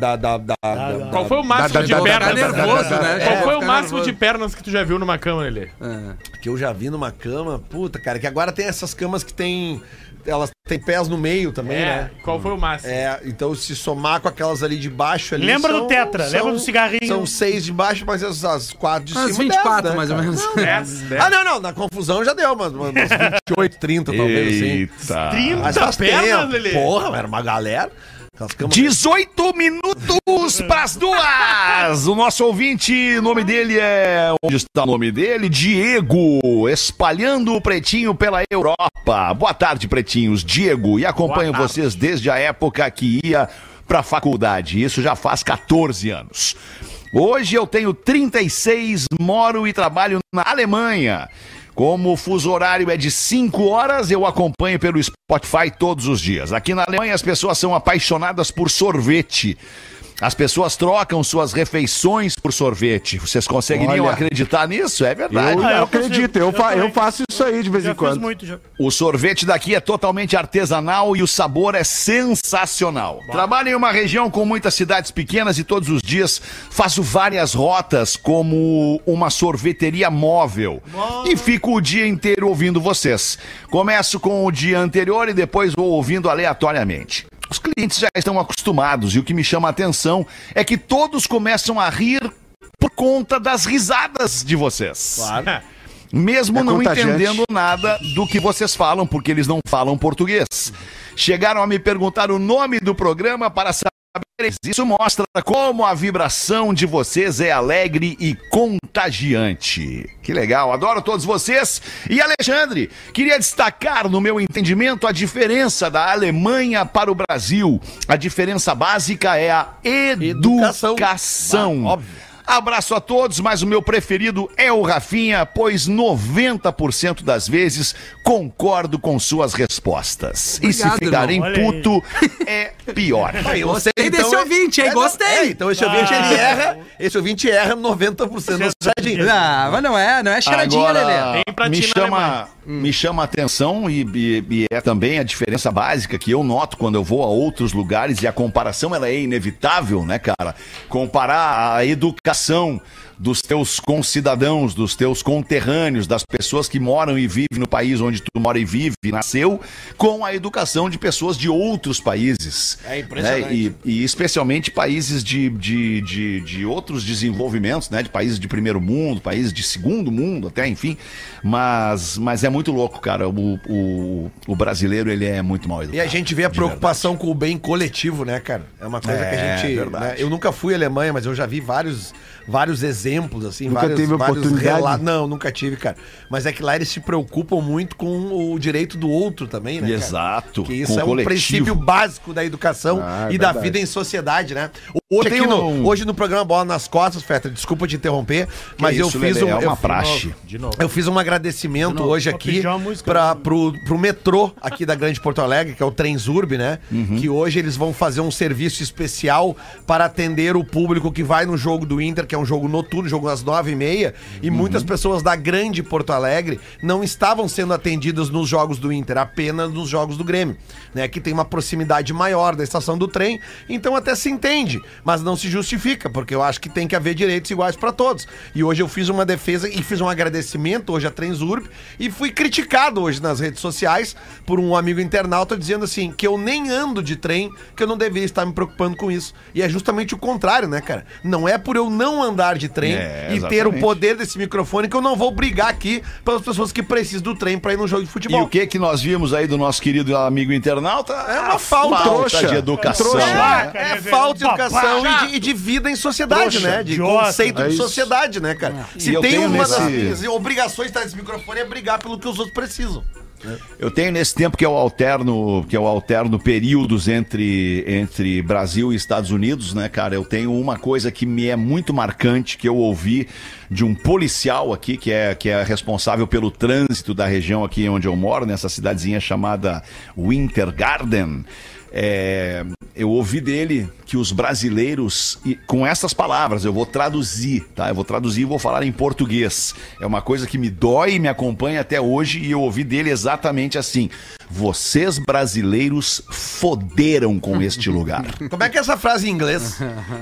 Qual foi o máximo de Ficar pernas? nervoso, né? Qual foi o Ficar máximo nervoso. de pernas que tu já viu numa cama, Lelê? que eu já vi numa cama. Puta, cara, que agora tem essas camas que tem... Elas têm pés no meio também, né? Qual foi o máximo? É, então se somar com aquelas ali de baixo ali... Lembra do Tetra, lembra do cigarrinho. São 6 de baixo, mas as 4 de Umas cima 24, 10, né, mais ou cara? menos. 10. Ah, não, na confusão já deu, umas 28, 30 talvez, assim. Eita. 30 Mas faz pernas, tempo. Lelê. Porra, era uma galera. Aquelas camas... 18 minutos pras 2. O nosso ouvinte, o nome dele é... Onde está o nome dele? Diego, espalhando o Pretinho pela Europa. Boa tarde, Pretinhos. Diego, e acompanho Boa tarde. vocês desde a época que ia pra faculdade. Isso já faz 14 anos. Hoje eu tenho 36, moro e trabalho na Alemanha. Como o fuso horário é de 5 horas, eu acompanho pelo Spotify todos os dias. Aqui na Alemanha as pessoas são apaixonadas por sorvete. As pessoas trocam suas refeições por sorvete. Vocês conseguiriam Olha. acreditar nisso? É verdade. Eu eu acredito, consigo. eu também. faço isso aí de vez Já em quando. fiz muito, já. O sorvete daqui é totalmente artesanal e o sabor é sensacional. Trabalho em uma região com muitas cidades pequenas e todos os dias faço várias rotas como uma sorveteria móvel. E fico o dia inteiro ouvindo vocês. Começo com o dia anterior e depois vou ouvindo aleatoriamente. Os clientes já estão acostumados e o que me chama a atenção é que todos começam a rir por conta das risadas de vocês. Claro. Mesmo É não contagiante. entendendo nada do que vocês falam, porque eles não falam português. Chegaram a me perguntar o nome do programa para saber Isso mostra como a vibração de vocês é alegre e contagiante. Que legal, adoro todos vocês. E Alexandre, queria destacar no meu entendimento a diferença da Alemanha para o Brasil. A diferença básica é a educação. Óbvio. Abraço a todos, mas o meu preferido é o Rafinha, pois 90% das vezes concordo com suas respostas. Obrigado, e se ficar em irmão. puto, é pior. Gostei desse ouvinte, hein? Gostei. Então esse ouvinte, ele erra. Esse ouvinte erra 90% das charadinhas. Não, mas não é charadinha, Lelê. Agora, Tem pra me ti na chama, me chama a atenção e é também a diferença básica que eu noto quando eu vou a outros lugares, e a comparação ela é inevitável, né, cara? Comparar a educação dos teus concidadãos, dos teus conterrâneos, das pessoas que moram e vivem no país onde tu mora e vive, nasceu, com a educação de pessoas de outros países. É impressionante. Né? E especialmente países de outros desenvolvimentos, né? De países de primeiro mundo, países de segundo mundo até, enfim. Mas é muito louco, cara. O brasileiro, ele é muito mal educado. E a gente vê a preocupação com o bem coletivo, né, cara? É uma coisa que a gente... verdade. Né? Eu nunca fui à Alemanha, mas eu já vi vários exemplos, assim. Nunca teve oportunidade? Não, nunca tive, cara. Mas é que lá eles se preocupam muito com o direito do outro também, né, cara? Exato. Que isso com é o um coletivo. princípio básico da educação Ah, é e da verdade. vida em sociedade, né? Hoje no programa Bola nas Costas, Fetter, desculpa te interromper, mas isso, eu fiz Lelê, é uma eu- praxe. De novo. Eu fiz um agradecimento hoje Vou aqui pedir uma música. pro metrô aqui da Grande Porto Alegre, que é o Transurb, né? Que hoje eles vão fazer um serviço especial para atender o público que vai no jogo do Inter, que é um jogo noturno, jogo às 9h30, e muitas pessoas da Grande Porto Alegre não estavam sendo atendidas nos jogos do Inter, apenas nos jogos do Grêmio, né? Que tem uma proximidade maior da estação do trem, então até se entende, mas não se justifica, porque eu acho que tem que haver direitos iguais para todos. E hoje eu fiz uma defesa e fiz um agradecimento hoje à Transurb e fui criticado hoje nas redes sociais por um amigo internauta dizendo assim, que eu nem ando de trem, que eu não deveria estar me preocupando com isso. E é justamente o contrário, né, cara? Não é por eu não andar de trem e ter o exatamente. poder desse microfone que eu não vou brigar aqui pelas pessoas que precisam do trem para ir no jogo de E futebol. o que nós vimos aí do nosso querido amigo internauta? É uma falta trouxa. de educação. Trouxa. né? É falta de educação e de vida em sociedade, né? De idiota. conceito É de isso. sociedade, né, cara? E Se eu tem tenho uma das nesse- minhas obrigações de estar nesse microfone é brigar pelo que os outros precisam. Eu tenho nesse tempo que eu alterno períodos entre Brasil e Estados Unidos, né, cara? Eu tenho uma coisa que me é muito marcante, que eu ouvi de um policial aqui, que é responsável pelo trânsito da região aqui onde eu moro, nessa cidadezinha chamada Winter Garden. Eu ouvi dele que os brasileiros, e com essas palavras, eu vou traduzir, tá? Eu vou traduzir e vou falar em português. É uma coisa que me dói e me acompanha até hoje, e eu ouvi dele exatamente assim: vocês brasileiros foderam com este lugar. Como é que é essa frase em inglês?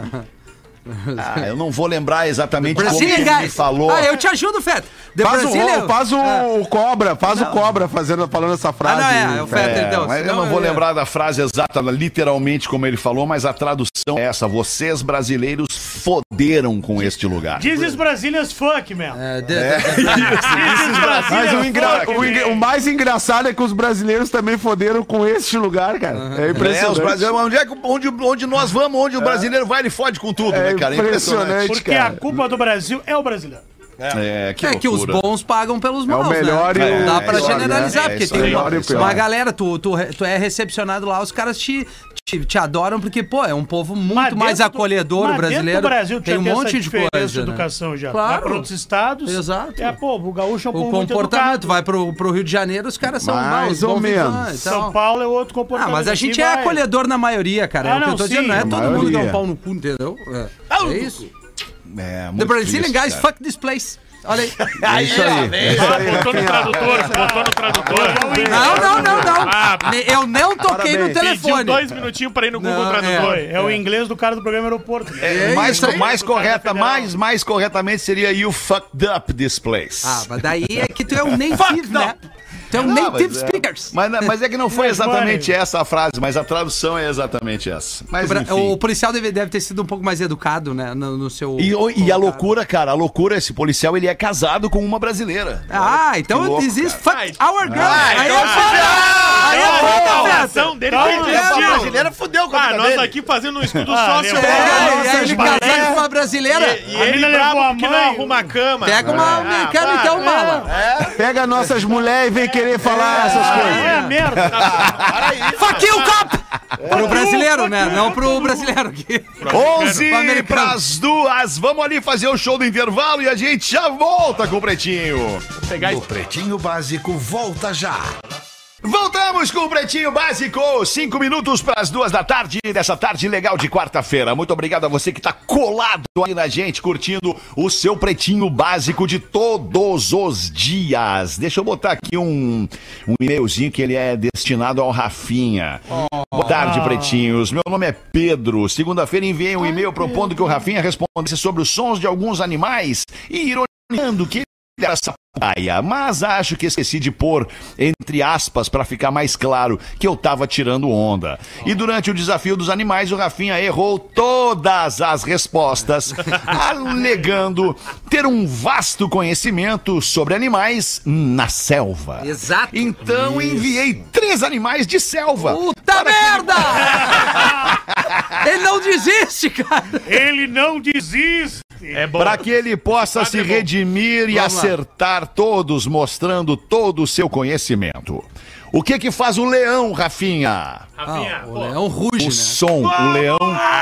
Eu não vou lembrar exatamente como Brazilian ele me guys. falou. Eu te ajudo, Fetter. Faz o Cobra, falando essa frase. É o Fetter, então. Mas eu senão não vou lembrar da frase exata, literalmente como ele falou, mas a tradução é essa: vocês brasileiros foderam com este lugar. This is Brazilia's fuck, man. This is Mas Brazilia's fuck. o mais engraçado é que os brasileiros também foderam com este lugar, cara. É Os impressionante. brasileiros, onde nós vamos, onde o brasileiro vai, ele fode com tudo, né, cara? É impressionante. Porque cara. a culpa do Brasil é o brasileiro. Que os bons pagam pelos maus, melhor né? e Não o dá pra pior, generalizar, né? porque É tem isso aí, melhor e o pior. uma galera, tu é recepcionado lá, os caras te adoram porque, pô, é um povo muito mais acolhedor, o brasileiro. Dentro do Brasil tem um tinha monte essa de diferença coisa, de educação já. Claro. Vai para outros estados. Exato. O gaúcho é um O povo muito comportamento, educado. vai pro Rio de Janeiro, os caras são Mais os ou bons menos. vivants e tal. São Paulo é outro comportamento. Mas a assim gente é vai. acolhedor na maioria, cara. É o que eu tô sim. dizendo, não é A todo mundo que é um maioria. pau no cu, entendeu? É isso. É, The muito Brazilian triste, guys, cara. fuck this place. Olha aí. É isso aí. É isso aí, Botou no Rafinha. tradutor, botou no tradutor. Não. Eu não toquei no Parabéns. Pediu telefone. 2 minutinhos pra ir no Google Não, Tradutor. É o inglês do cara do programa aeroporto. Mais corretamente seria you fucked up this place. Ah, mas daí é que tu é um native, né? Tu Tu é um native speakers. Mas é que não foi exatamente essa a frase, mas a tradução é exatamente essa. Mas, O policial deve ter sido um pouco mais educado, né? No seu. E a loucura, cara, esse policial, ele é casado com uma brasileira. Então louco, this is cara. fuck our girl. Aí A é ação dele A desistiu. brasileira fudeu com a vida Nós dele. aqui fazendo um estudo sócio. E aí ele casado com uma brasileira. E ele bravo que não arruma a cama. Pega uma americana e então mala. Pega nossas mulheres e vem querer falar essas coisas. É merda. Fuck you, cop! Pro brasileiro, né? Não pro brasileiro aqui. 11 pras 2. Vamos ali fazer o show do intervalo e a gente já volta com o Pretinho. O Pretinho Básico volta já. Voltamos com o Pretinho Básico, 5 minutos para as 2 da tarde, dessa tarde legal de quarta-feira. Muito obrigado a você que tá colado aí na gente, curtindo o seu Pretinho Básico de todos os dias. Deixa eu botar aqui um e-mailzinho que ele é destinado ao Rafinha. Boa tarde, Pretinhos. Meu nome é Pedro. Segunda-feira enviei um e-mail propondo que o Rafinha respondesse sobre os sons de alguns animais e ironizando que era sapucaia, mas acho que esqueci de pôr entre aspas para ficar mais claro que eu tava tirando onda. E durante o desafio dos animais, o Rafinha errou todas as respostas, alegando ter um vasto conhecimento sobre animais na selva. Exato. Então enviei 3 animais de selva. Puta merda! Ele não desiste, cara. Ele não desiste. É bom. Para que ele possa se redimir e acertar todos, mostrando todo o seu conhecimento. O que faz o leão, Rafinha? Rafinha, O leão ruge, O né? som, o leão.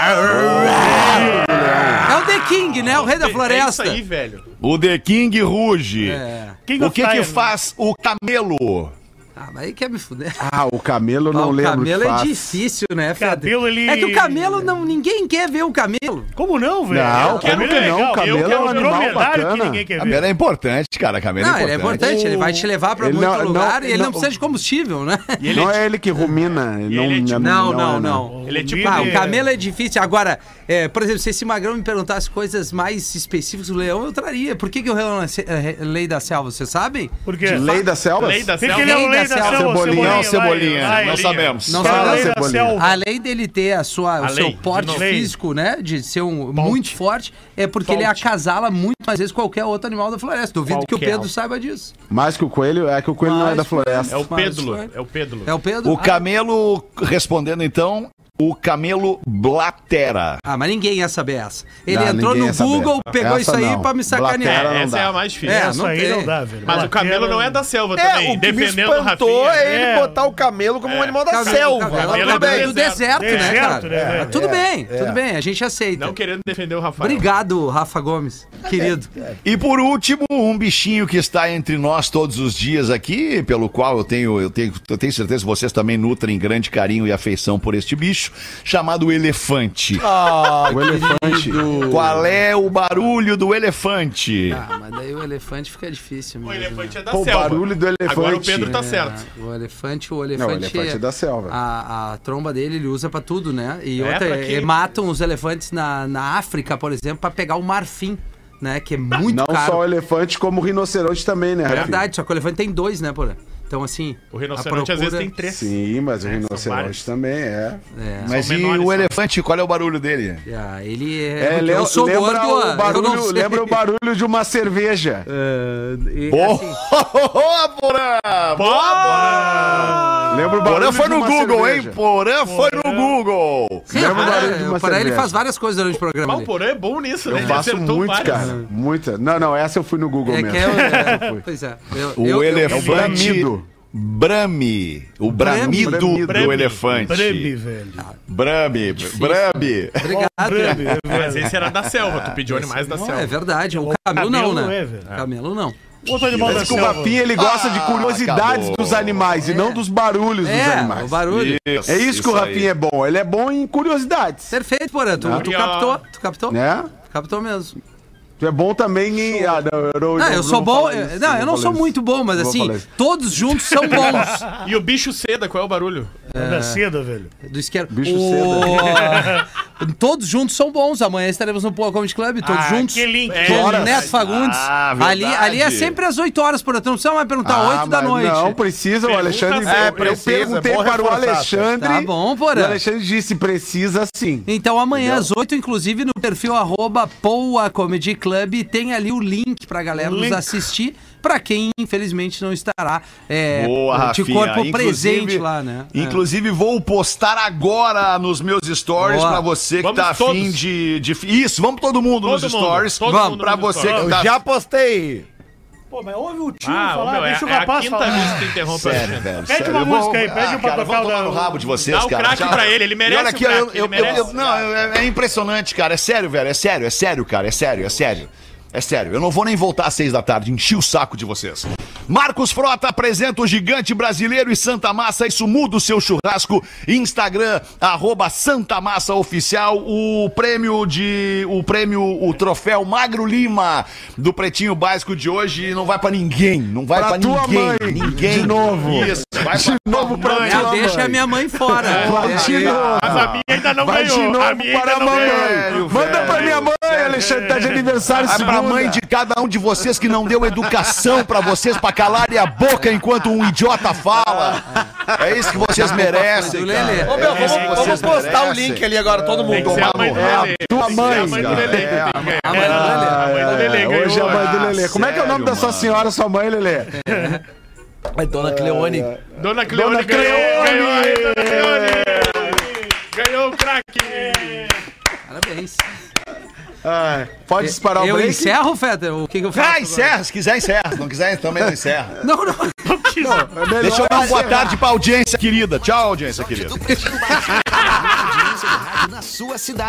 É o The King, né? O rei da É floresta. isso aí, velho. O The King ruge. King O of que Fire. faz o camelo? Mas aí quer me fuder. Ah, o camelo não O lembro camelo que é faz. difícil, né, Fede? Camelo, ele- É que o camelo, ninguém quer ver o camelo. Como não, velho? Não, Camelo como que é não? legal. Camelo Eu é quero um um animal dromedário que bacana. ninguém quer ver. Camelo é importante, cara. Camelo Não, ele é importante, ele vai te levar pra Ele muito não- lugar não- e ele não não- precisa de combustível, né? Não é ele que rumina. ele é tipo- Não. Ele é tipo. O camelo é difícil. Agora, por exemplo, se esse magrão me perguntasse coisas mais específicas do leão, eu traria. Por que o leão é lei da selva, vocês sabem? Por quê? Lei das selvas? Lei da Por que selva. ele é o Lei lei da da selva. selva? Cebolinha. Não, Cebolinha. vai, Não vai. sabemos. Não Que é a lei da Cebolinha. selva. Além dele ter o seu lei, porte de novo. físico, né? De ser muito forte, é porque ele acasala muito mais vezes qualquer outro animal da floresta. Duvido que o Qualquer. Pedro saiba disso. Mais que o coelho? É que o coelho não é da floresta. É o Mas Pédulo. foi. É o Pédulo. É o Pedro? O camelo, respondendo então, o camelo blatera. Mas ninguém ia saber essa. Ele Não, entrou ninguém no ia saber. Google, pegou Essa isso aí não. pra me sacanear. Blatera não Essa é dá. a mais difícil. É, Isso não aí tem. não dá, velho. Mas o Bater camelo no- não é da selva É, também. o que me Defendendo o espantou Rafinha. é ele É. botar o camelo como um animal da Camelo, selva. camelo, Camelo tudo bem. é Do deserto, né, deserto, cara? né, velho? Tudo bem, a gente aceita. Não querendo defender o Rafael. Obrigado, Rafa Gomes, querido. E por último, um bichinho que está entre nós todos os dias aqui, pelo qual eu tenho certeza que vocês também nutrem grande carinho e afeição por este bicho, chamado elefante. O elefante. Qual é o barulho do elefante? Mas daí o elefante fica difícil O mesmo. elefante é da Pô, o selva. barulho do elefante. Agora o Pedro tá certo. O elefante Não, o elefante é da selva. A tromba dele ele usa pra tudo, né? E É, outra, pra quê? matam os elefantes na África, por exemplo, pra pegar o marfim, né? Que é muito Não caro. só o elefante, como o rinoceronte também, né, É Rafinha? verdade, só que o elefante tem 2, né, porra? Então, assim. O rinoceronte a às vezes procura- tem 3. Sim, mas o são rinoceronte vários. também é. Mas e menores, o são. elefante, qual é o barulho dele? Ele É, é. Eu sou lembra gordo, o eu barulho, não sei. lembra o barulho de uma cerveja. Boa, assim, Porã! Lembra o Porã barulho foi de no uma Google, cerveja. hein? Porã foi no Google. sim, Lembra o barulho de uma para ele cerveja. faz várias coisas durante o programa. Mas o dele. Porã é bom nisso, né? Eu Ele faço acertou muito, várias. cara. Muita. Não, essa eu fui no Google É mesmo. que é. Fui. Pois é. O elefante bramido. Brame. O bramido Bramido. do elefante. Breme, velho. Brame. Brame. Obrigado. Breme, Mas esse era da selva. Tu pediu animais da É selva. verdade. O camelo não, camelo né? é, velho. Camelo não. Outro animal da Mas que o selva. Rafinha, ele gosta de curiosidades acabou. dos animais e não dos barulhos dos animais. O barulho. É isso que o Rafinha é bom. Ele é bom em curiosidades. Perfeito, Porã. Tu E, ó, captou? Tu captou? Né? Captou mesmo. Tu é bom também em... Ah, não, Eu sou vou bom. falar isso, Não, eu não vou sou falar muito bom, mas Não vou assim, falar isso. todos juntos são bons. E o bicho seda, qual é o barulho? Da seda, velho. Do isqueiro. Bicho Todos juntos são bons. Amanhã estaremos no Poa Comedy Club, todos juntos. Que link. Com o Neto Fagundes. verdade. Ali é sempre às 8 horas, por exemplo. Não precisa mais perguntar 8 da mas noite. Não, precisa, o Alexandre. Eu perguntei bom para o reforçar. Alexandre. Tá bom, Porã. O Alexandre disse: precisa sim. Então amanhã às 8, inclusive no perfil @Poa Comedy Club, tem ali o link pra galera nos assistir, pra quem infelizmente não estará Boa, de Rafinha. corpo presente lá, né? Inclusive, vou postar agora nos meus stories Boa. pra você que Vamos tá afim todos. de... Isso, vamos todo mundo nos stories. Todo Pra mundo nos você que stories. tá... Já postei. Pô, mas ouve o tio Ah, falar, deixa o é a rapaz quinta falar. vez que tu interrompe o Sério, Alexandre. velho. Pede sério. uma Eu vou- música aí, pede um pra cara, tocar vamos o tomar da- no rabo de vocês, Dá o cara. craque Já- pra ele merece E olha aqui, o craque, ele merece. não, é impressionante, cara. É sério, velho. É sério, cara. É sério. É sério, eu não vou nem voltar às 6 da tarde, enchi o saco de vocês. Marcos Frota apresenta o Gigante Brasileiro e Santa Massa, isso muda o seu churrasco. Instagram, @Santa Massa Oficial, o troféu Magro Lima do Pretinho Básico de hoje não vai pra ninguém, não vai Pra pra tua ninguém. mãe, Ninguém. de novo. Isso, vai De novo pra mãe. Não, deixa a minha mãe fora. Vai de novo. Mas a minha ainda não Vai de ganhou. novo A minha para a ainda não mamãe. ganhou. Manda pra minha mãe, Alexandre, tá de aniversário Vai pra segunda. mãe de cada um de vocês que não deu educação pra vocês pra calarem a boca enquanto um idiota fala. É isso que vocês merecem, Do Lelê. cara. Ô, meu, É isso que vamos vocês postar o merecem. link ali agora, todo Tem mundo. que ser a mãe do Lelê. Tua mãe. A mãe do Lelê. A mãe do Lelê. A mãe do Lelê ganhou. Hoje é a mãe do Lelê. Como é que é o nome da sério, sua mano. senhora, sua mãe, Lelê? É Dona Cleone. Dona Cleone ganhou. Ganhou aí, Dona Cleone. Ganhou o craque. Parabéns. Pode disparar o Eu break? encerro, Fetter? O que eu faço? Ah, encerra, se quiser encerra. Se não quiser, também não encerra. Não. É melhor Deixa eu dar uma boa encerrar. tarde pra audiência querida. Tchau, audiência querida. Audiência de rádio na sua cidade.